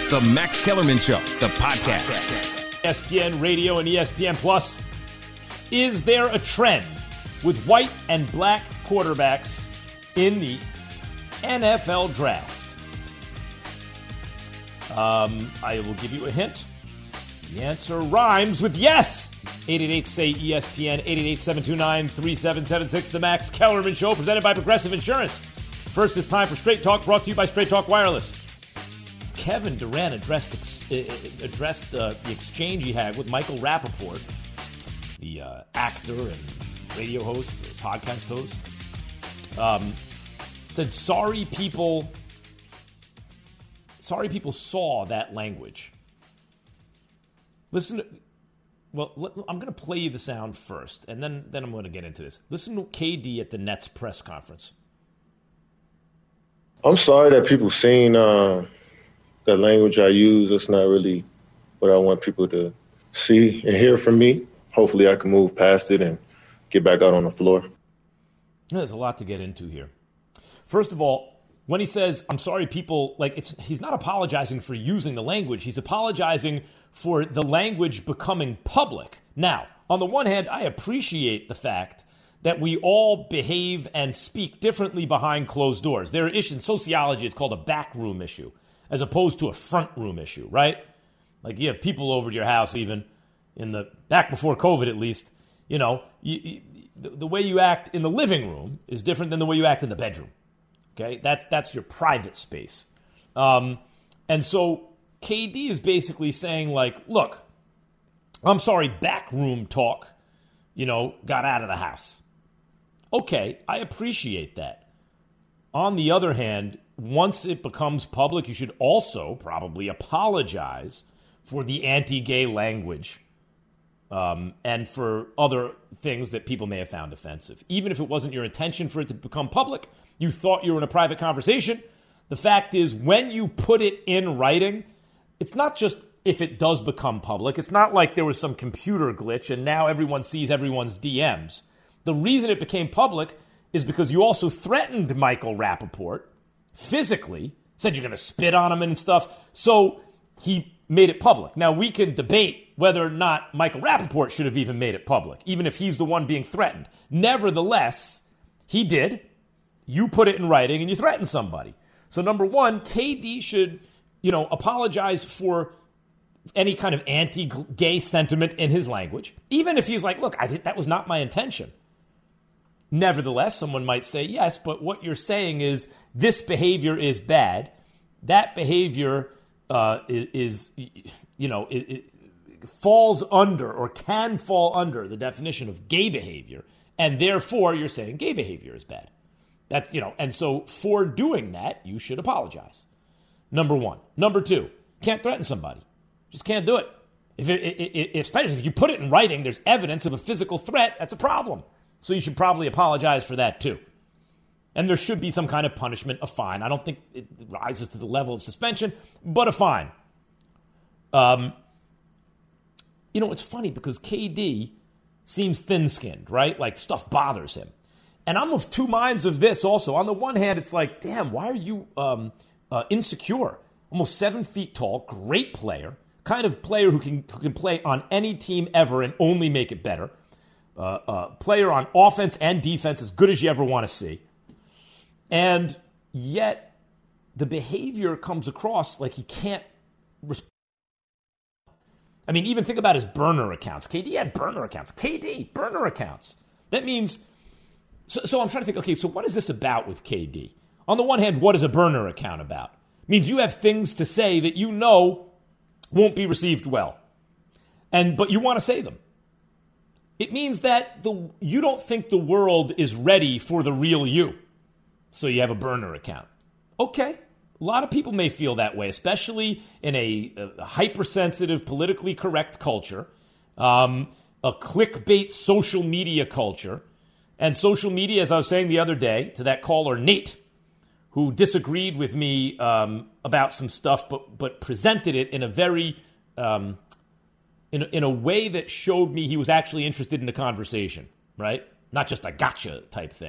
The Max Kellerman Show, the podcast. ESPN Radio and ESPN Plus. Is there a trend with white and black quarterbacks in the NFL draft? I will give you a hint. The answer rhymes with yes. 888-SAY-ESPN, 888-729-3776. The Max Kellerman Show, presented by Progressive Insurance. First, it's time for Straight Talk, brought to you by Straight Talk Wireless. Kevin Durant addressed the exchange he had with Michael Rappaport, the actor and radio host, podcast host. Said sorry people saw that language. Listen to, I'm going to play you the sound first, and then I'm going to get into this. Listen to KD at the Nets press conference. I'm sorry that people seen the language I use. It's not really what I want people to see and hear from me. Hopefully I can move past it and get back out on the floor. There's a lot to get into here. First of all, when he says, I'm sorry people, he's not apologizing for using the language. He's apologizing for the language becoming public. Now, on the one hand, I appreciate the fact that we all behave and speak differently behind closed doors. There are issues in sociology, it's called a backroom issue, as opposed to a front room issue, right? Like you have people over to your house even, back before COVID at least, the way you act in the living room is different than the way you act in the bedroom. Okay, that's your private space. And so KD is basically saying look, I'm sorry, backroom talk, got out of the house. Okay, I appreciate that. On the other hand, once it becomes public, you should also probably apologize for the anti-gay language and for other things that people may have found offensive. Even if it wasn't your intention for it to become public, you thought you were in a private conversation. The fact is, when you put it in writing, it's not just if it does become public. It's not like there was some computer glitch and now everyone sees everyone's DMs. The reason it became public is because you also threatened Michael Rappaport physically, said you're going to spit on him and stuff. So he made it public. Now, we can debate whether or not Michael Rappaport should have even made it public, even if he's the one being threatened. Nevertheless, he did. You put it in writing and you threatened somebody. So number one, KD should, apologize for any kind of anti-gay sentiment in his language, even if he's like, look, that was not my intention. Nevertheless, someone might say, yes, but what you're saying is this behavior is bad. That behavior it falls under or can fall under the definition of gay behavior, and therefore you're saying gay behavior is bad. That's, and so for doing that, you should apologize. Number one. Number two, can't threaten somebody. Just can't do it. Especially if you put it in writing, there's evidence of a physical threat, that's a problem. So you should probably apologize for that too. And there should be some kind of punishment, a fine. I don't think it rises to the level of suspension, but a fine. It's funny because KD seems thin-skinned, right? Like stuff bothers him. And I'm of two minds of this also. On the one hand, it's like, damn, why are you insecure? Almost 7 feet tall, great player, kind of player who can play on any team ever and only make it better. Player on offense and defense as good as you ever want to see. And yet the behavior comes across like he can't respond. I mean, even think about his burner accounts. KD had burner accounts. Burner accounts. That means... So I'm trying to think, okay, so what is this about with KD? On the one hand, what is a burner account about? It means you have things to say that you know won't be received well. But you want to say them. It means that you don't think the world is ready for the real you. So you have a burner account. Okay. A lot of people may feel that way, especially in a hypersensitive, politically correct culture, a clickbait social media culture. And social media, as I was saying the other day to that caller, Nate, who disagreed with me about some stuff, but presented it in a very, in a way that showed me he was actually interested in the conversation, right? Not just a gotcha type thing.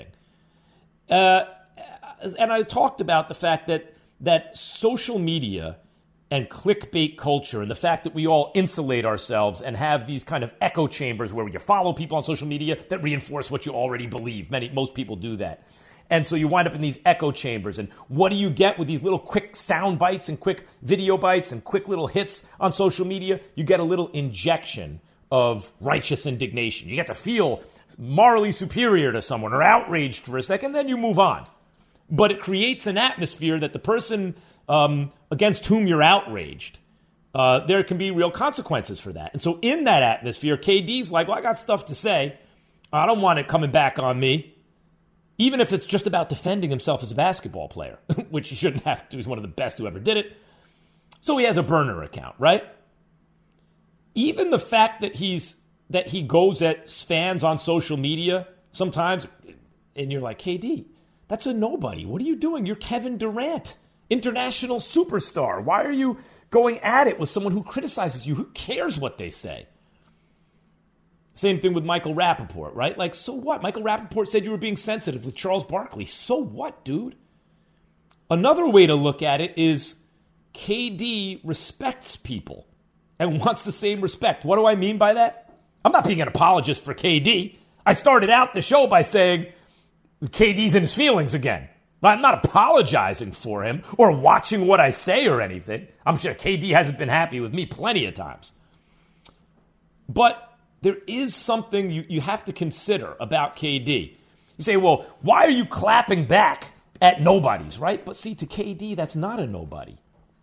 And I talked about the fact that social media and clickbait culture and the fact that we all insulate ourselves and have these kind of echo chambers where you follow people on social media that reinforce what you already believe. Most people do that. And so you wind up in these echo chambers. And what do you get with these little quick sound bites and quick video bites and quick little hits on social media? You get a little injection of righteous indignation. You get to feel morally superior to someone or outraged for a second, then you move on. But it creates an atmosphere that the person against whom you're outraged, there can be real consequences for that. And so in that atmosphere, KD's like, well, I got stuff to say. I don't want it coming back on me. Even if it's just about defending himself as a basketball player, which he shouldn't have to. He's one of the best who ever did it. So he has a burner account, right? Even the fact that he goes at fans on social media sometimes, and you're like, KD, that's a nobody. What are you doing? You're Kevin Durant, international superstar. Why are you going at it with someone who criticizes you? Who cares what they say? Same thing with Michael Rappaport, right? Like, so what? Michael Rappaport said you were being sensitive with Charles Barkley. So what, dude? Another way to look at it is KD respects people and wants the same respect. What do I mean by that? I'm not being an apologist for KD. I started out the show by saying KD's in his feelings again. I'm not apologizing for him or watching what I say or anything. I'm sure KD hasn't been happy with me plenty of times. But there is something you have to consider about KD. You say, well, why are you clapping back at nobodies, right? But see, to KD, that's not a nobody.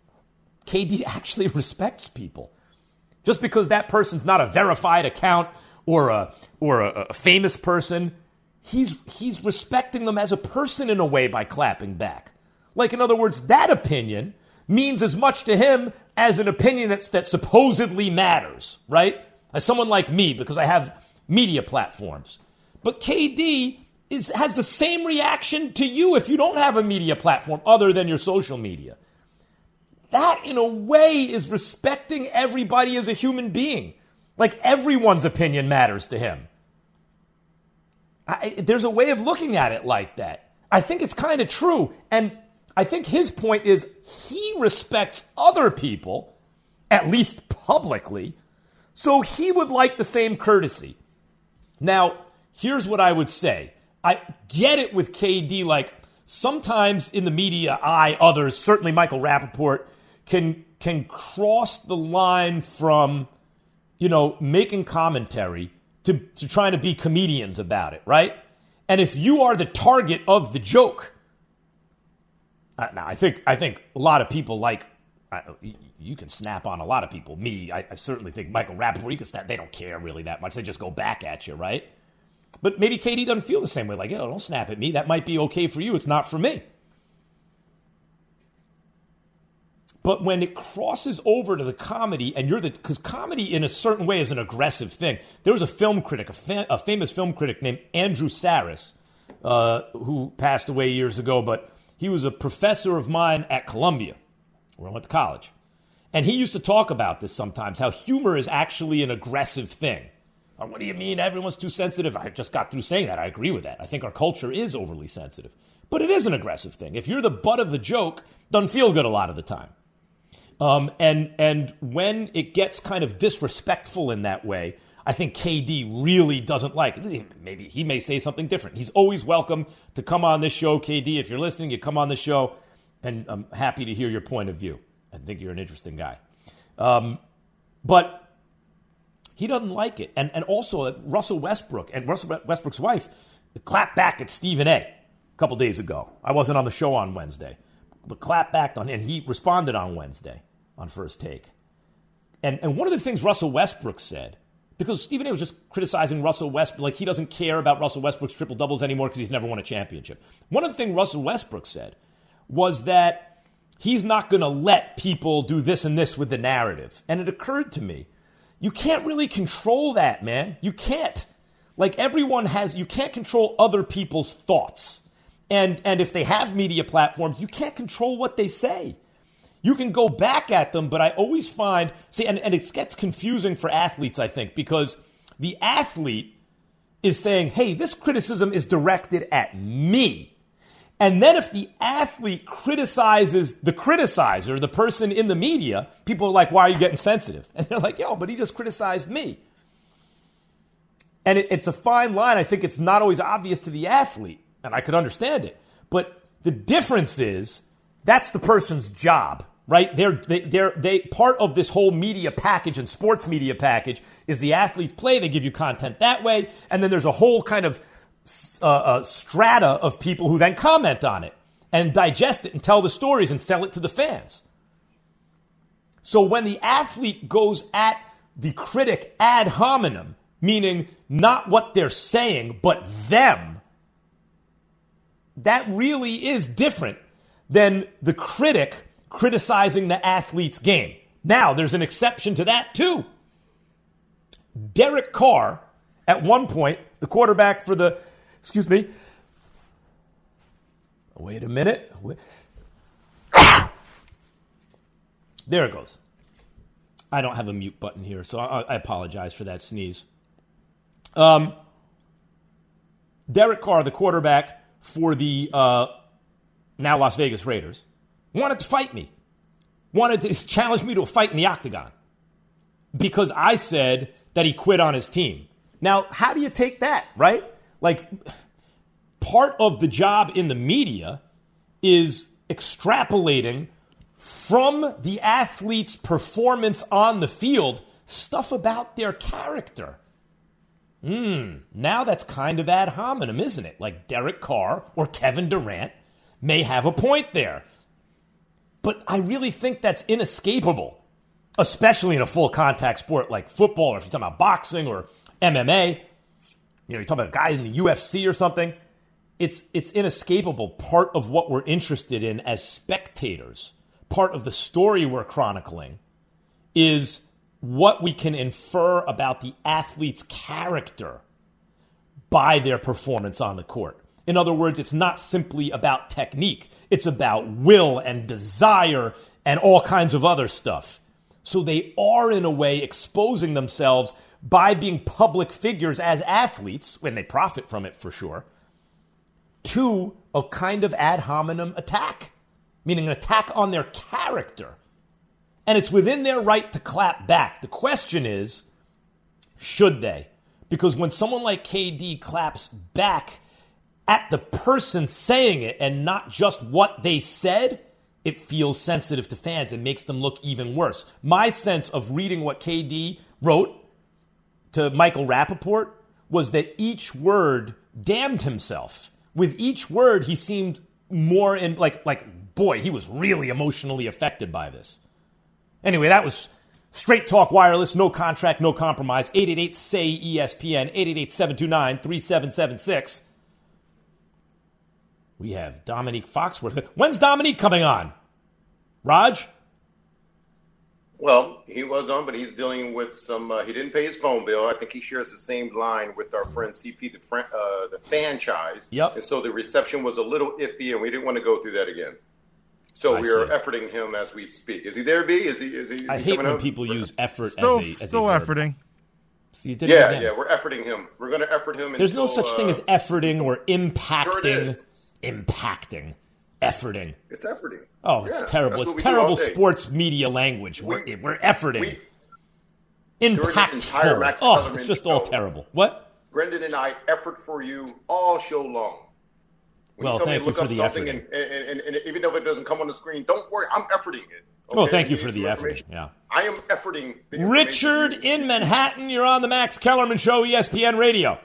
KD actually respects people. Just because that person's not a verified account or a famous person, he's respecting them as a person in a way by clapping back. Like, in other words, that opinion means as much to him as an opinion that supposedly matters, right? As someone like me, because I have media platforms. But KD has the same reaction to you if you don't have a media platform other than your social media. That, in a way, is respecting everybody as a human being. Like, everyone's opinion matters to him. There's a way of looking at it like that. I think it's kind of true. And I think his point is he respects other people, at least publicly, so he would like the same courtesy. Now, here's what I would say. I get it with KD, like sometimes in the media, others, certainly Michael Rappaport, can cross the line from, making commentary to trying to be comedians about it, right? And if you are the target of the joke, now I think a lot of people like, you can snap on a lot of people. Me, I certainly think Michael Rappaport, you can snap. They don't care really that much. They just go back at you, right? But maybe KD doesn't feel the same way. Like, don't snap at me. That might be okay for you. It's not for me. But when it crosses over to the comedy, and because comedy in a certain way is an aggressive thing. There was a film critic, a famous film critic named Andrew Saris, who passed away years ago, but he was a professor of mine at Columbia, where I went to college. And he used to talk about this sometimes, how humor is actually an aggressive thing. What do you mean everyone's too sensitive? I just got through saying that. I agree with that. I think our culture is overly sensitive. But it is an aggressive thing. If you're the butt of the joke, it doesn't feel good a lot of the time. And when it gets kind of disrespectful in that way, I think KD really doesn't like it. Maybe he may say something different. He's always welcome to come on this show, KD. If you're listening, you come on the show, and I'm happy to hear your point of view. I think you're an interesting guy. But he doesn't like it. And also Russell Westbrook and Russell Westbrook's wife clapped back at Stephen A. a couple days ago. I wasn't on the show on Wednesday. But clapped back on, and he responded on Wednesday on First Take. And one of the things Russell Westbrook said, because Stephen A. was just criticizing Russell Westbrook, like he doesn't care about Russell Westbrook's triple-doubles anymore because he's never won a championship. One of the things Russell Westbrook said was that he's not going to let people do this and this with the narrative. And it occurred to me, you can't really control that, man. You can't. Like you can't control other people's thoughts. And if they have media platforms, you can't control what they say. You can go back at them, but I always find, and it gets confusing for athletes, I think, because the athlete is saying, hey, this criticism is directed at me. And then if the athlete criticizes the criticizer, the person in the media, people are like, why are you getting sensitive? And they're like, yo, but he just criticized me. And it's a fine line. I think it's not always obvious to the athlete, and I could understand it. But the difference is that's the person's job, right? They part of this whole media package and sports media package is the athletes play. They give you content that way. And then there's a whole kind of strata of people who then comment on it and digest it and tell the stories and sell it to the fans. So when the athlete goes at the critic ad hominem, meaning not what they're saying, but them, that really is different than the critic criticizing the athlete's game. Now, there's an exception to that too. Derek Carr, at one point, the quarterback for the Wait a minute. There it goes. I don't have a mute button here, so I apologize for that sneeze. Derek Carr, the quarterback for the now Las Vegas Raiders, wanted to fight me. Wanted to challenge me to a fight in the octagon because I said that he quit on his team. Now, how do you take that, right? Like, part of the job in the media is extrapolating from the athlete's performance on the field stuff about their character. Now that's kind of ad hominem, isn't it? Like Derek Carr or Kevin Durant may have a point there. But I really think that's inescapable, especially in a full contact sport like football, or if you're talking about boxing or MMA. You're talking about guys in the UFC or something. It's inescapable. Part of what we're interested in as spectators, part of the story we're chronicling, is what we can infer about the athlete's character by their performance on the court. In other words, it's not simply about technique. It's about will and desire and all kinds of other stuff. So they are, in a way, exposing themselves by being public figures as athletes, when they profit from it for sure, to a kind of ad hominem attack, meaning an attack on their character. And it's within their right to clap back. The question is, should they? Because when someone like KD claps back at the person saying it and not just what they said, it feels sensitive to fans and makes them look even worse. My sense of reading what KD wrote to Michael Rappaport was that each word damned himself. With each word, he seemed more in boy, he was really emotionally affected by this. Anyway, that was Straight Talk Wireless, no contract, no compromise. 888-SAY-ESPN, 888-729-3776. We have Dominique Foxworth. When's Dominique coming on? Raj? Well, he was on, but he's dealing with some. He didn't pay his phone bill. I think he shares the same line with our friend CP, the franchise. Yep. And so the reception was a little iffy, and we didn't want to go through that again. So we are efforting him as we speak. Is he there, B? Is he I hate when people use effort still as a efforting. So you did it again. Yeah, we're efforting him. We're going to effort him. There's no such thing as efforting or impacting. Sure it is. Impacting. Efforting. It's efforting. Oh, it's terrible. It's terrible sports media language. We're efforting. Impactful. Oh, it's just all terrible. What? Brendan and I effort for you all show long. When well, you tell thank me to look you for up the something efforting. and even though it doesn't come on the screen, don't worry, I'm efforting it. Okay? Oh, thank you for the efforting. Yeah. I am efforting the Richard in Manhattan, you're on the Max Kellerman Show, ESPN Radio.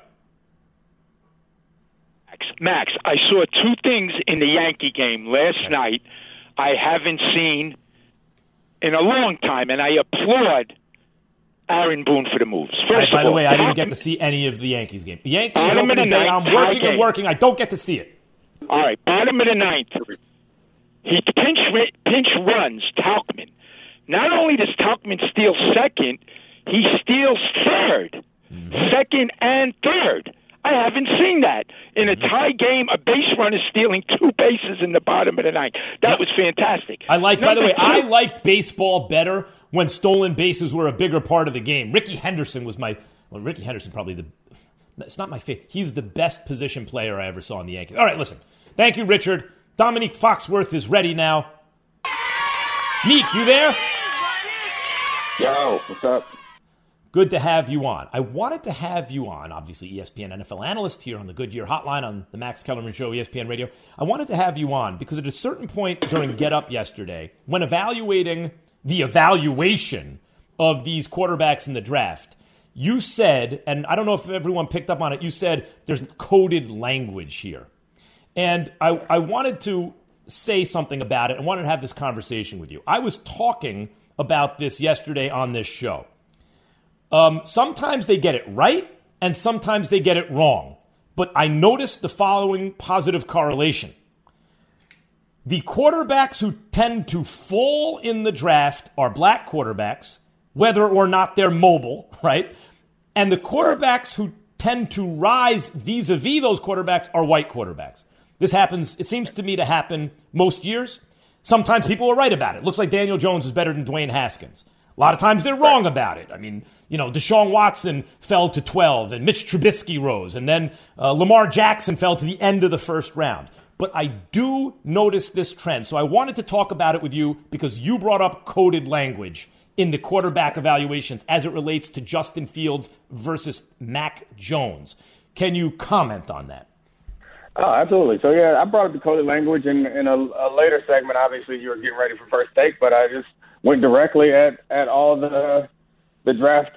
Max, I saw two things in the Yankee game last night I haven't seen in a long time, and I applaud Aaron Boone for the moves. By the way, I didn't get to see any of the Yankees game. The Yankees opening day, I'm working and working. I don't get to see it. All right, bottom of the ninth, he pinch runs Tauchman. Not only does Tauchman steal second, he steals third, second and third. I haven't seen that. In a tie game, a base runner stealing two bases in the bottom of the ninth. That was fantastic. By the way, I liked baseball better when stolen bases were a bigger part of the game. Ricky Henderson was Ricky Henderson probably it's not my favorite. He's the best position player I ever saw in the Yankees. All right, listen. Thank you, Richard. Dominique Foxworth is ready now. Meek, you there? Yo, what's up? Good to have you on. I wanted to have you on, obviously ESPN NFL analyst here on the Goodyear Hotline on the Max Kellerman Show, ESPN Radio. I wanted to have you on because at a certain point during Get Up yesterday, when evaluating the evaluation of these quarterbacks in the draft, you said, and I don't know if everyone picked up on it, you said there's coded language here. And I wanted to say something about it. I wanted to have this conversation with you. I was talking about this yesterday on this show. Sometimes they get it right, and sometimes they get it wrong. But I noticed the following positive correlation. The quarterbacks who tend to fall in the draft are black quarterbacks, whether or not they're mobile, right? And the quarterbacks who tend to rise vis-a-vis those quarterbacks are white quarterbacks. This happens, it seems to me to happen most years. Sometimes people are right about it. Looks like Daniel Jones is better than Dwayne Haskins. A lot of times they're wrong about it. I mean, Deshaun Watson fell to 12 and Mitch Trubisky rose, and then Lamar Jackson fell to the end of the first round. But I do notice this trend. So I wanted to talk about it with you because you brought up coded language in the quarterback evaluations as it relates to Justin Fields versus Mac Jones. Can you comment on that? Oh, absolutely. So, yeah, I brought up the coded language in a later segment. Obviously, you were getting ready for First Take, but I just went directly at all the draft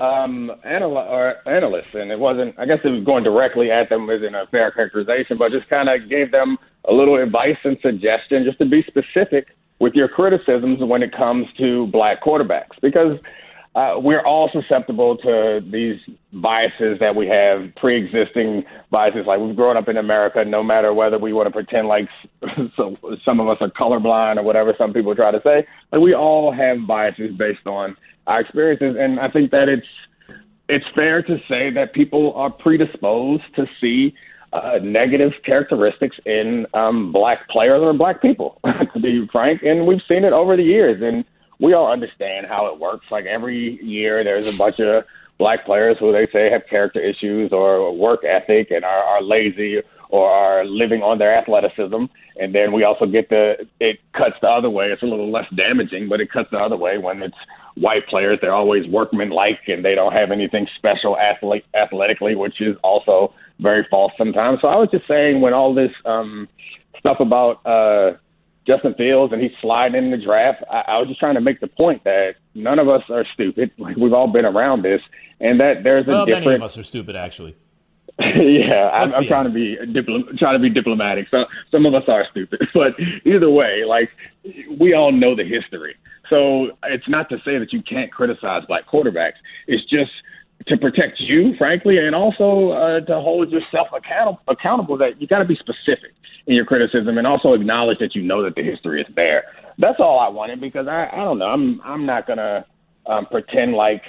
analysts, and it wasn't. I guess it was going directly at them isn't a fair characterization, but just kind of gave them a little advice and suggestion just to be specific with your criticisms when it comes to black quarterbacks, because we're all susceptible to these biases that we have, pre-existing biases. Like we've grown up in America, no matter whether we want to pretend like some of us are colorblind or whatever some people try to say. Like we all have biases based on our experiences, and I think that it's fair to say that people are predisposed to see negative characteristics in black players or black people, to be frank, and we've seen it over the years, and we all understand how it works. Like every year there's a bunch of black players who they say have character issues or work ethic and are lazy or are living on their athleticism. And then we also get it cuts the other way. It's a little less damaging, but it cuts the other way when it's white players. They're always workmanlike and they don't have anything special athletically, which is also very false sometimes. So I was just saying when all this stuff about Justin Fields and he's sliding in the draft, I was just trying to make the point that none of us are stupid. Like we've all been around this, and that there's a different. Many of us are stupid, actually. Yeah, I'm trying to be diplomatic. So some of us are stupid, but either way, like we all know the history. So it's not to say that you can't criticize black quarterbacks. It's just to protect you, frankly, and also to hold yourself accountable. That you got to be specific in your criticism, and also acknowledge that you know that the history is there. That's all I wanted, because I don't know. I'm not gonna pretend like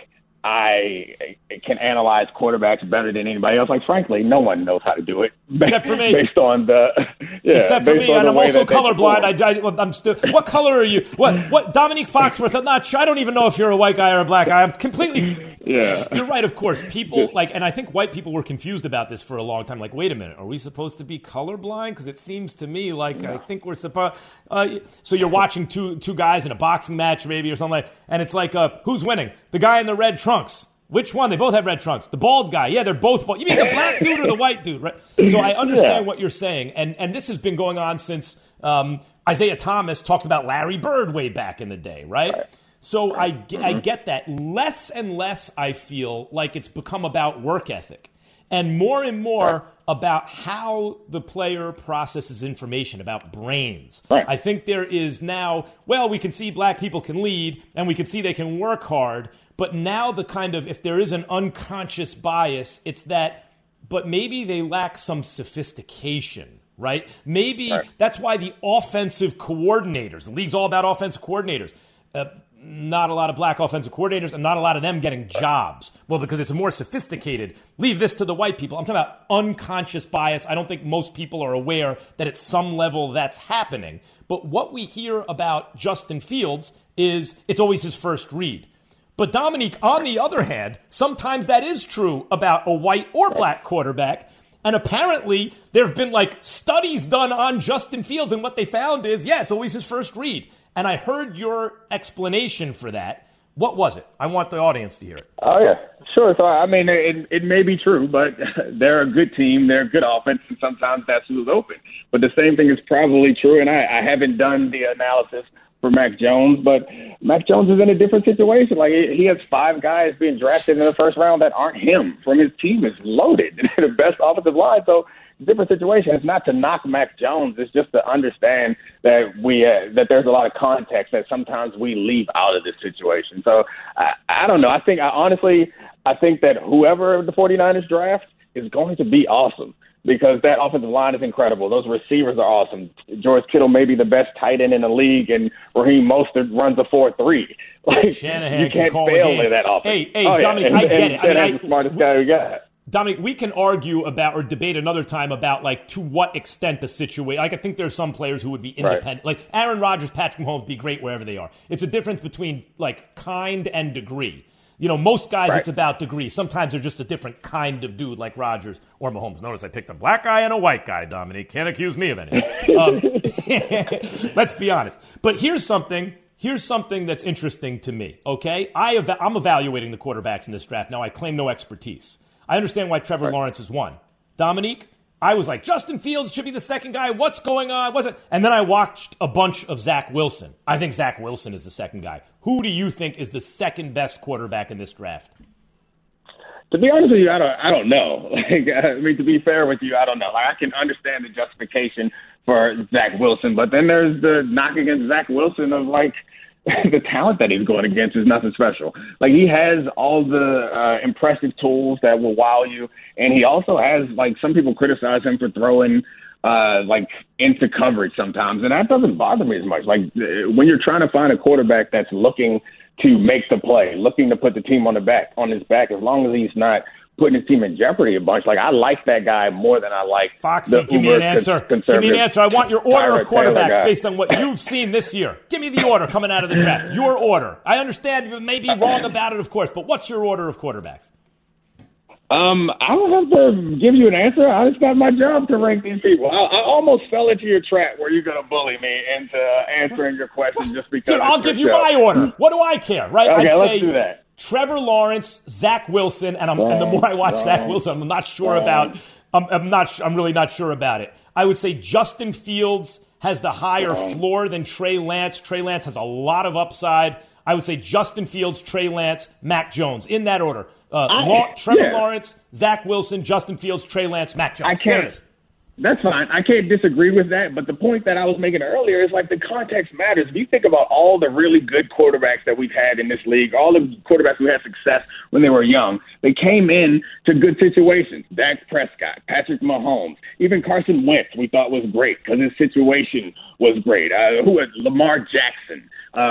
I can analyze quarterbacks better than anybody else. Like, frankly, no one knows how to do it. Except for me. Based on except for me, and I'm also colorblind. I'm still. What color are you? What? Dominique Foxworth? I'm not sure. I don't even know if you're a white guy or a black guy. I'm completely. Yeah. You're right. Of course, people and I think white people were confused about this for a long time. Like, wait a minute, are we supposed to be colorblind? Because it seems to me like I think we're supposed. So you're watching two guys in a boxing match, maybe, or something and it's like, who's winning? The guy in the red trunks. Which one? They both have red trunks. The bald guy. Yeah, they're both bald. You mean the black dude or the white dude, right? So I understand what you're saying. And this has been going on since Isaiah Thomas talked about Larry Bird way back in the day, right? So I get that. Less and less I feel like it's become about work ethic and more about how the player processes information, about brains. Right. I think there is now, we can see black people can lead and we can see they can work hard. But now the kind of, if there is an unconscious bias, it's that, but maybe they lack some sophistication, right? Maybe that's why the offensive coordinators, the league's all about offensive coordinators, not a lot of black offensive coordinators and not a lot of them getting jobs. Well, because it's more sophisticated. Leave this to the white people. I'm talking about unconscious bias. I don't think most people are aware that at some level that's happening. But what we hear about Justin Fields is it's always his first read. But Dominique, on the other hand, sometimes that is true about a white or black quarterback. And apparently there have been like studies done on Justin Fields, and what they found is, yeah, it's always his first read. And I heard your explanation for that. What was it? I want the audience to hear it. Oh, yeah, sure. So, I mean, it may be true, but they're a good team. They're a good offense, and sometimes that's who's open. But the same thing is probably true, and I haven't done the analysis for Mac Jones, but Mac Jones is in a different situation. Like, he has 5 guys being drafted in the first round that aren't him. From his team is loaded. The best offensive line, so different situation. It's not to knock Mac Jones. It's just to understand that that there's a lot of context that sometimes we leave out of this situation. So I don't know. I think that whoever the 49ers draft is going to be awesome because that offensive line is incredible. Those receivers are awesome. George Kittle may be the best tight end in the league, and Raheem Mostert runs a 4-3. Like, Shanahan you can't can fail in that offense. Hey, Dominic, I get it. Shanahan's the smartest guy we got. Dominic, we can argue about or debate another time about, like, to what extent the situation. Like, I think there's some players who would be independent. Right. Like, Aaron Rodgers, Patrick Mahomes would be great wherever they are. It's a difference between, like, kind and degree. You know, most guys, It's about degree. Sometimes they're just a different kind of dude, like Rodgers or Mahomes. Notice I picked a black guy and a white guy, Dominic. Can't accuse me of anything. Let's be honest. But here's something that's interesting to me, okay? I'm evaluating the quarterbacks in this draft. Now, I claim no expertise. I understand why Trevor Lawrence is one. Dominique, I was like, Justin Fields should be the second guy. What's going on? And then I watched a bunch of Zach Wilson. I think Zach Wilson is the second guy. Who do you think is the second best quarterback in this draft? To be honest with you, I don't know. To be fair with you, I don't know. I can understand the justification for Zach Wilson, but then there's the knock against Zach Wilson of, like, the talent that he's going against is nothing special. Like, he has all the impressive tools that will wow you, and he also has, like, some people criticize him for throwing into coverage sometimes, and that doesn't bother me as much. Like, when you're trying to find a quarterback that's looking to make the play, looking to put the team on his back, as long as he's not putting his team in jeopardy a bunch. Like, I like that guy more than I like Foxy, give me an answer. Give me an answer. I want your order of quarterbacks based on what you've seen this year. Give me the order coming out of the draft. Your order. I understand you may be wrong about it, of course, but what's your order of quarterbacks? I don't have to give you an answer. I just got my job to rank these people. I almost fell into your trap where you're going to bully me into answering your question just because. Dude, I'll give you my order. What do I care, right? Okay, let's do that. Trevor Lawrence, Zach Wilson, and the more I watch Zach Wilson, I'm not sure about. I'm really not sure about it. I would say Justin Fields has the higher floor than Trey Lance. Trey Lance has a lot of upside. I would say Justin Fields, Trey Lance, Mac Jones in that order. Trevor Lawrence, Zach Wilson, Justin Fields, Trey Lance, Mac Jones. That's fine. I can't disagree with that. But the point that I was making earlier is, like, the context matters. If you think about all the really good quarterbacks that we've had in this league, all the quarterbacks who had success when they were young, they came in to good situations. Dak Prescott, Patrick Mahomes, even Carson Wentz we thought was great because his situation was great. Lamar Jackson,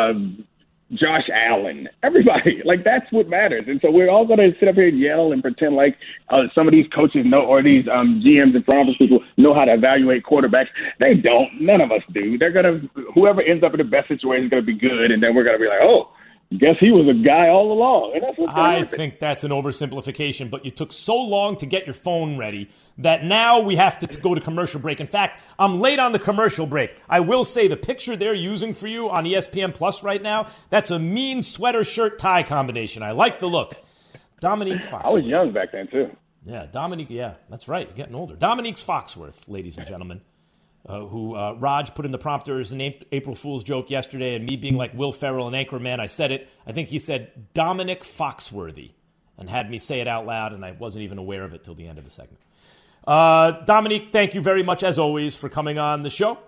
Josh Allen, everybody. Like, that's what matters. And so we're all going to sit up here and yell and pretend like some of these coaches know, or these GMs and front office people know how to evaluate quarterbacks. They don't. None of us do. Whoever ends up in the best situation is going to be good, and then we're going to be like, oh, guess he was a guy all along. And that's what's going to happen. I think that's an oversimplification, but you took so long to get your phone ready that now we have to go to commercial break. In fact, I'm late on the commercial break. I will say the picture they're using for you on ESPN Plus right now, that's a mean sweater shirt tie combination. I like the look. Dominique Foxworth. I was young back then, too. Yeah, Dominique, yeah, that's right. You're getting older. Dominique Foxworth, ladies and gentlemen, who Raj put in the prompter as an April Fool's joke yesterday, and me being like Will Ferrell and Anchorman, I said it. I think he said Dominic Foxworthy and had me say it out loud, and I wasn't even aware of it till the end of the segment. Dominique, thank you very much, as always, for coming on the show.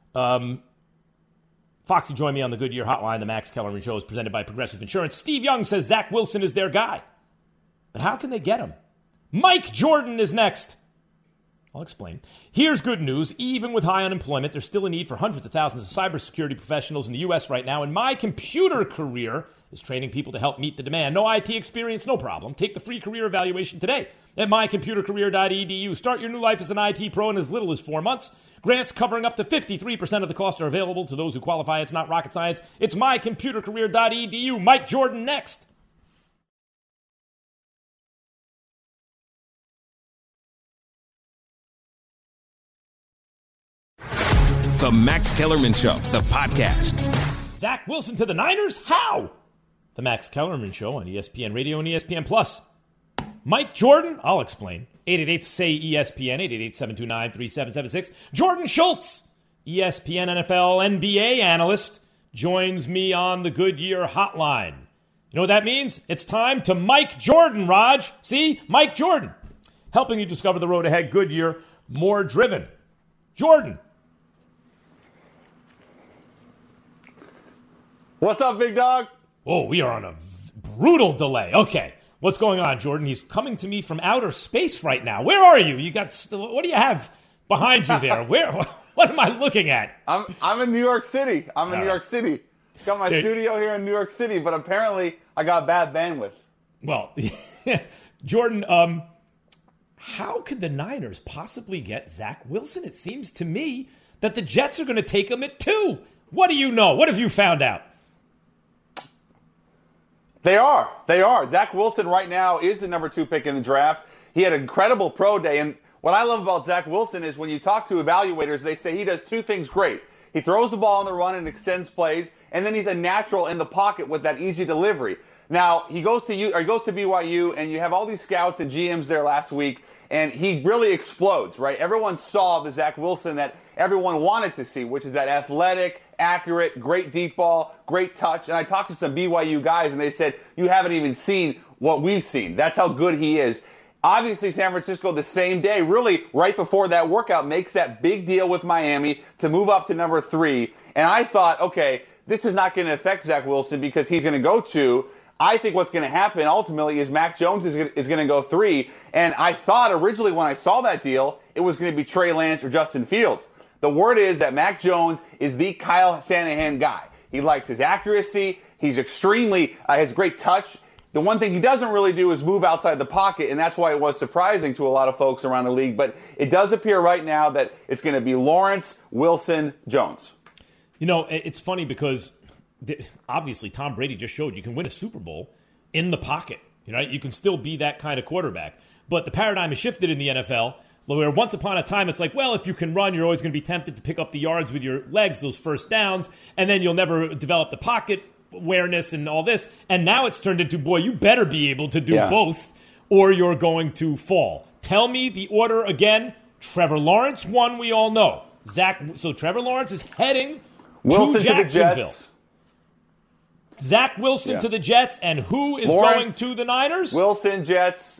Foxy joined me on the Goodyear Hotline. The Max Kellerman Show is presented by Progressive Insurance. Steve Young says Zach Wilson is their guy. But how can they get him? Mike Jordan is next. I'll explain. Here's good news. Even with high unemployment, there's still a need for hundreds of thousands of cybersecurity professionals in the U.S. right now, and My Computer Career is training people to help meet the demand. No IT experience, no problem. Take the free career evaluation today at mycomputercareer.edu. Start your new life as an IT pro in as little as 4 months. Grants covering up to 53% of the cost are available to those who qualify. It's not rocket science. It's mycomputercareer.edu. Mike Jordan next. The Max Kellerman Show, the podcast. Zach Wilson to the Niners? How? The Max Kellerman Show on ESPN Radio and ESPN Plus. Mike Jordan? I'll explain. 888-SAY-ESPN, 888-729-3776. Jordan Schultz, ESPN NFL NBA analyst, joins me on the Goodyear hotline. You know what that means? It's time to Mike Jordan, Raj. See? Mike Jordan. Helping you discover the road ahead. Goodyear, more driven. Jordan. What's up, big dog? Oh, we are on a brutal delay. Okay. What's going on, Jordan? He's coming to me from outer space right now. Where are you? What do you have behind you there? What am I looking at? I'm in New York City. Got my studio here in New York City, but apparently I got bad bandwidth. Well, Jordan, how could the Niners possibly get Zach Wilson? It seems to me that the Jets are going to take him at 2. What do you know? What have you found out? They are. Zach Wilson right now is the number 2 pick in the draft. He had an incredible pro day, and what I love about Zach Wilson is when you talk to evaluators, they say he does 2 things great. He throws the ball on the run and extends plays, and then he's a natural in the pocket with that easy delivery. Now, he goes to BYU, and you have all these scouts and GMs there last week, and he really explodes, right? Everyone saw the Zach Wilson that everyone wanted to see, which is that athletic, accurate, great deep ball, great touch. And I talked to some BYU guys, and they said, you haven't even seen what we've seen. That's how good he is. Obviously, San Francisco the same day, really right before that workout, makes that big deal with Miami to move up to number 3. And I thought, okay, this is not going to affect Zach Wilson because he's going to go 2. I think what's going to happen ultimately is Mac Jones is going to go 3. And I thought originally when I saw that deal, it was going to be Trey Lance or Justin Fields. The word is that Mac Jones is the Kyle Shanahan guy. He likes his accuracy. He's has great touch. The one thing he doesn't really do is move outside the pocket, and that's why it was surprising to a lot of folks around the league. But it does appear right now that it's going to be Lawrence, Wilson, Jones. You know, it's funny because obviously Tom Brady just showed you can win a Super Bowl in the pocket. You know, you can still be that kind of quarterback. But the paradigm has shifted in the NFL, where once upon a time it's like, well, if you can run, you're always going to be tempted to pick up the yards with your legs, those first downs, and then you'll never develop the pocket awareness and all this. And now it's turned into, boy, you better be able to do both or you're going to fall. Tell me the order again. Trevor Lawrence, 1, we all know. So Trevor Lawrence is heading Wilson to Jacksonville. To the Jets. Zach Wilson to the Jets, and who is Lawrence, going to the Niners? Wilson, Jets.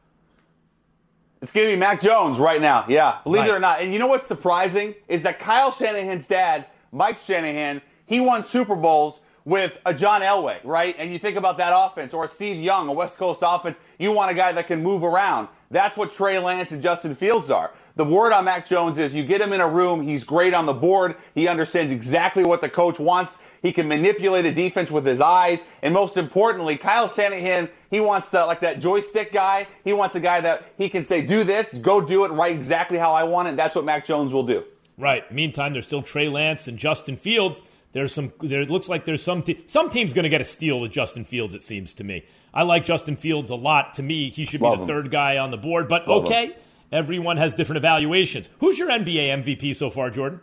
It's going to be Mac Jones right now. Yeah, believe it or not. And you know what's surprising is that Kyle Shanahan's dad, Mike Shanahan, he won Super Bowls with a John Elway, right? And you think about that offense, or a Steve Young, a West Coast offense, you want a guy that can move around. That's what Trey Lance and Justin Fields are. The word on Mac Jones is you get him in a room, he's great on the board, he understands exactly what the coach wants, he can manipulate a defense with his eyes, and most importantly, Kyle Shanahan, he wants that joystick guy, he wants a guy that he can say, do this, go do it right exactly how I want it, and that's what Mac Jones will do. Right. Meantime, there's still Trey Lance and Justin Fields. There looks like there's some team's going to get a steal with Justin Fields, it seems to me. I like Justin Fields a lot. To me, he should be the third guy on the board. But okay, everyone has different evaluations. Who's your NBA MVP so far, Jordan?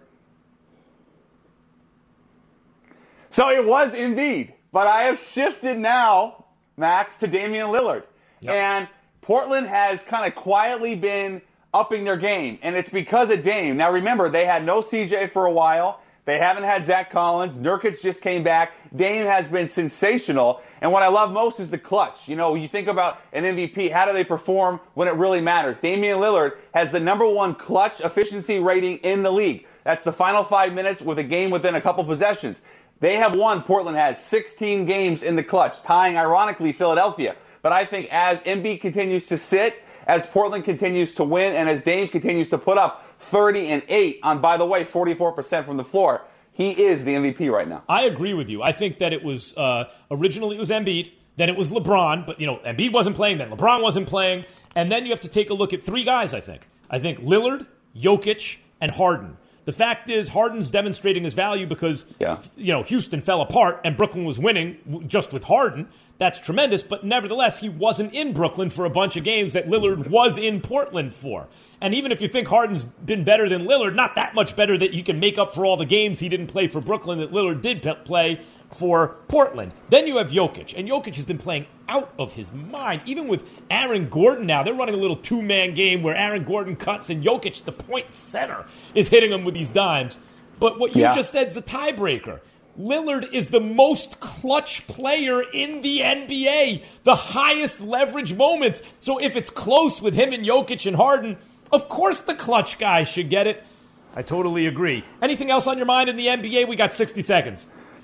So it was Embiid, but I have shifted now, Max, to Damian Lillard. Yep. And Portland has kind of quietly been upping their game, and it's because of Dame. Now remember, they had no CJ for a while. They haven't had Zach Collins. Nurkic just came back. Dame has been sensational. And what I love most is the clutch. You know, you think about an MVP, how do they perform when it really matters? Damian Lillard has the number 1 clutch efficiency rating in the league. That's the final 5 minutes with a game within a couple possessions. They have won, Portland has 16 games in the clutch, tying, ironically, Philadelphia. But I think as Embiid continues to sit, as Portland continues to win, and as Dame continues to put up 30 and 8 on, by the way, 44% from the floor, he is the MVP right now. I agree with you. I think that it was originally it was Embiid, then it was LeBron, but Embiid wasn't playing, then LeBron wasn't playing, and then you have to take a look at 3 guys. I think Lillard, Jokic, and Harden. The fact is, Harden's demonstrating his value because, Houston fell apart and Brooklyn was winning just with Harden. That's tremendous, but nevertheless, he wasn't in Brooklyn for a bunch of games that Lillard was in Portland for. And even if you think Harden's been better than Lillard, not that much better that you can make up for all the games he didn't play for Brooklyn that Lillard did play for Portland. Then you have Jokic, and Jokic has been playing out of his mind. Even with Aaron Gordon now, they're running a little two-man game where Aaron Gordon cuts and Jokic, the point center, is hitting him with these dimes. But what you just said is a tiebreaker. Lillard is the most clutch player in the NBA, the highest leverage moments. So if it's close with him and Jokic and Harden, of course the clutch guy should get it. I totally agree. Anything else on your mind in the NBA? We got 60 seconds.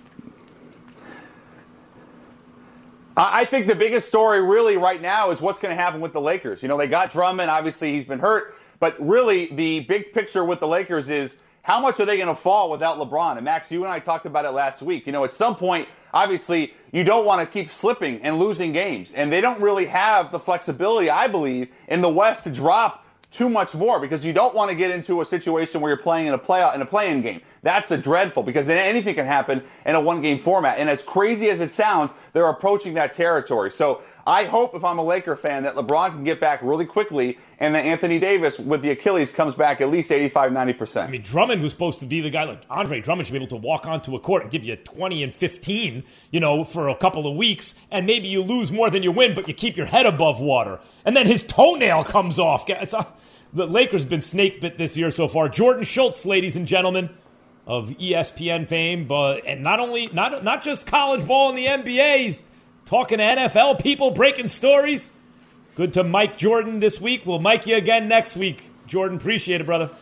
I think the biggest story really right now is what's going to happen with the Lakers. They got Drummond. Obviously, he's been hurt. But really, the big picture with the Lakers is how much are they going to fall without LeBron? And, Max, you and I talked about it last week. At some point, obviously, you don't want to keep slipping and losing games. And they don't really have the flexibility, I believe, in the West to drop too much more because you don't want to get into a situation where you're playing in a play-in game. That's dreadful because then anything can happen in a one-game format. And as crazy as it sounds, they're approaching that territory. So I hope, if I'm a Laker fan, that LeBron can get back really quickly and that Anthony Davis, with the Achilles, comes back at least 85-90%. I mean, Drummond was supposed to be the guy, like Andre Drummond should be able to walk onto a court and give you 20 and 15, for a couple of weeks, and maybe you lose more than you win, but you keep your head above water. And then his toenail comes off. The Lakers have been snake bit this year so far. Jordan Schultz, ladies and gentlemen, of ESPN fame, and not just college ball in the NBA, he's talking to NFL people, breaking stories. Good to Mike Jordan this week. We'll Mike you again next week. Jordan, appreciate it, brother.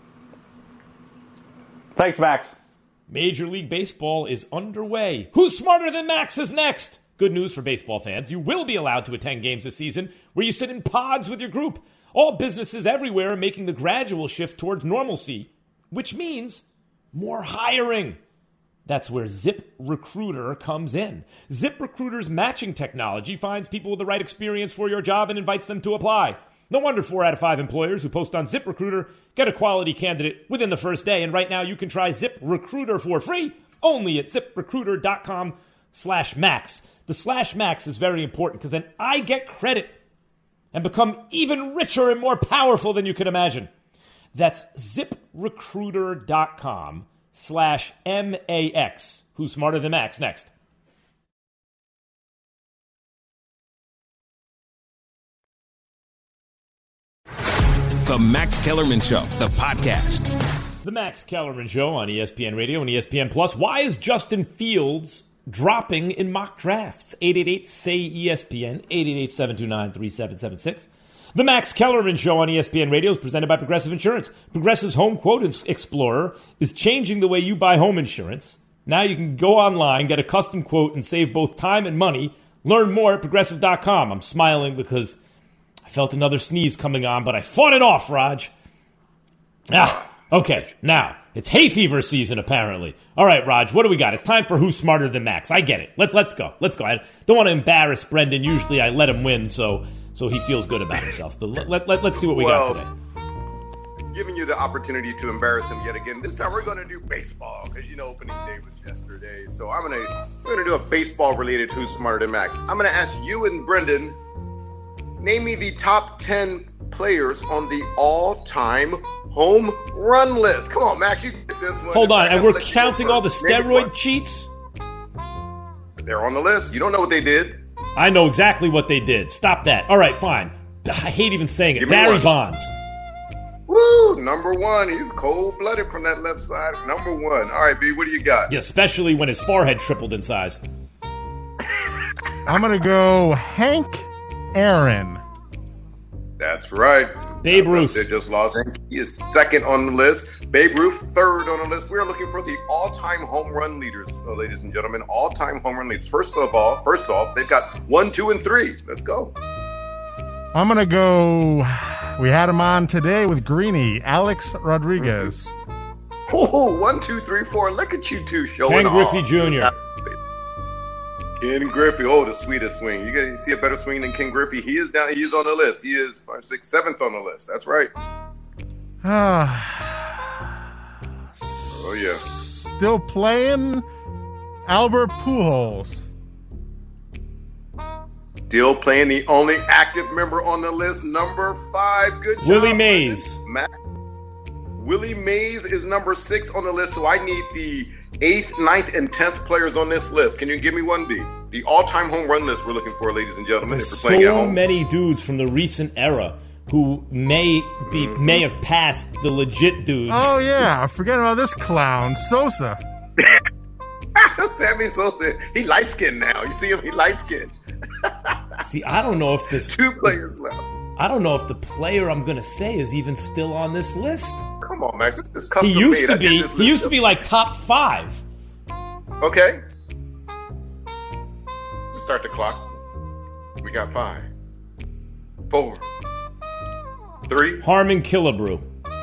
Thanks, Max. Major League Baseball is underway. Who's Smarter Than Max is next. Good news for baseball fans. You will be allowed to attend games this season where you sit in pods with your group. All businesses everywhere are making the gradual shift towards normalcy, which means more hiring. That's where ZipRecruiter comes in. ZipRecruiter's matching technology finds people with the right experience for your job and invites them to apply. No wonder 4 out of 5 employers who post on ZipRecruiter get a quality candidate within the first day. And right now you can try ZipRecruiter for free only at ZipRecruiter.com/Max. The /Max is very important because then I get credit and become even richer and more powerful than you can imagine. That's ZipRecruiter.com/MAX. Who's Smarter Than Max? Next. The Max Kellerman Show, the podcast. The Max Kellerman Show on ESPN Radio and ESPN Plus. Why is Justin Fields dropping in mock drafts? 888-SAY-ESPN, 888-729-3776. The Max Kellerman Show on ESPN Radio is presented by Progressive Insurance. Progressive's Home Quote Explorer is changing the way you buy home insurance. Now you can go online, get a custom quote, and save both time and money. Learn more at Progressive.com. I'm smiling because I felt another sneeze coming on, but I fought it off, Raj. Okay, now, it's hay fever season, apparently. All right, Raj, what do we got? It's time for Who's Smarter Than Max. I get it. Let's go. I don't want to embarrass Brendan. Usually I let him win, so he feels good about himself. But let's see what we got today. Giving you the opportunity to embarrass him yet again. This time we're going to do baseball because opening day was yesterday. So we're going to do a baseball-related Who's Smarter Than Max. I'm going to ask you and Brendan, name me the top 10 players on the all-time home run list. Come on, Max, you get this one. Hold on, and we're counting all the steroid cheats? They're on the list. You don't know what they did. I know exactly what they did. Stop that. All right, fine. I hate even saying it. Barry Bonds. Woo, number one. He's cold-blooded from that left side. Number one. All right, B, what do you got? Yeah, especially when his forehead tripled in size. I'm going to go Hank Aaron. That's right. Babe Ruth. They just lost. He is second on the list. Babe Ruth, third on the list. We're looking for the all-time home run leaders, ladies and gentlemen. All-time home run leaders. First off, they've got 1, 2, and 3. Let's go. I'm going to go, we had him on today with Greeny, Alex Rodriguez. Oh, 1, 2, 3, 4. Look at you two showing Ken Griffey Jr. Ken Griffey, the sweetest swing. You see a better swing than Ken Griffey. He is on the list. He is 5, 6, 7th on the list. That's right. yeah. Still playing Albert Pujols. Still playing, the only active member on the list, number 5. Good job. Willie Mays. Max. Willie Mays is number 6 on the list, so I need the 8th, 9th, and 10th players on this list. Can you give me one, B? The all-time home run list we're looking for, ladies and gentlemen, if you're playing at So home. many dudes from the recent era who may have passed the legit dudes. Oh, yeah. Forget about this clown, Sosa. Sammy Sosa, he light-skinned now. You see him? He light-skinned. See, I don't know if this 2 players left. I don't know if the player I'm going to say is even still on this list. Come on, Max. This is custom He used made. to I did be. this He list used to be like top 5. Okay. Let's start the clock. We got 5, 4, 3. Harmon Killebrew.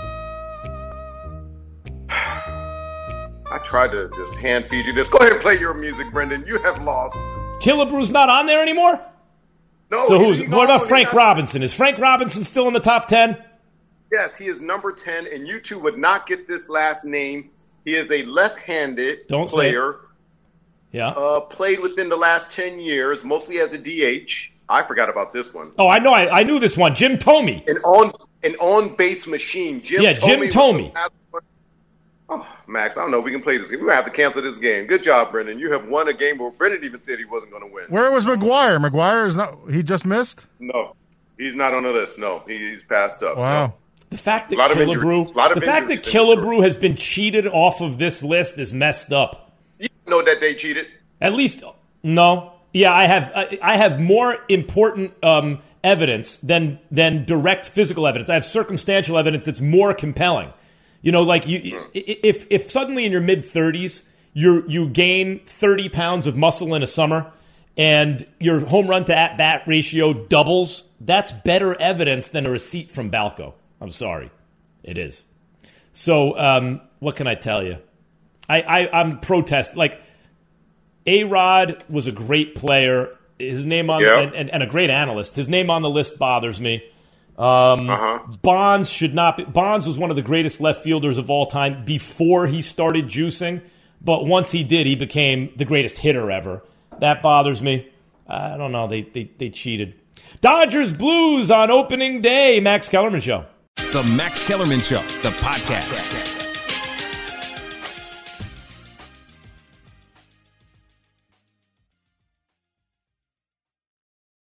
I tried to just hand feed you this. Go ahead and play your music, Brendan. You have lost. Killebrew's not on there anymore? No. So he's who's? What about gone. Frank Robinson? Is Frank Robinson still in the top 10? Yes, he is number 10, and you two would not get this last name. He is a left-handed Don't say player. Yeah. Played within the last 10 years, mostly as a DH. I forgot about this one. Oh, I know. I knew this one. Jim Thome. An on-base machine. Jim Thome. Oh, Max, I don't know if we can play this game. We're going to have to cancel this game. Good job, Brendan. You have won a game where Brendan even said he wasn't going to win. Where was McGuire? McGuire is not. He just missed. No, he's not on the list. No, he's passed up. Wow. No. The fact that Killebrew has been cheated off of this list is messed up. You know that they cheated. At least, no. Yeah, I have more important evidence than direct physical evidence. I have circumstantial evidence that's more compelling. You know, like if suddenly in your mid-30s you gain 30 pounds of muscle in a summer and your home run to at-bat ratio doubles, that's better evidence than a receipt from Balco. I'm sorry. It is. So what can I tell you? I'm protest. Like, A-Rod was a great player. His name on and a great analyst. His name on the list bothers me. Bonds should not be. Bonds was one of the greatest left fielders of all time before he started juicing, but once he did, he became the greatest hitter ever. That bothers me. I don't know. They cheated. Dodgers Blues on opening day. Max Kellerman Show. The Max Kellerman Show, the podcast.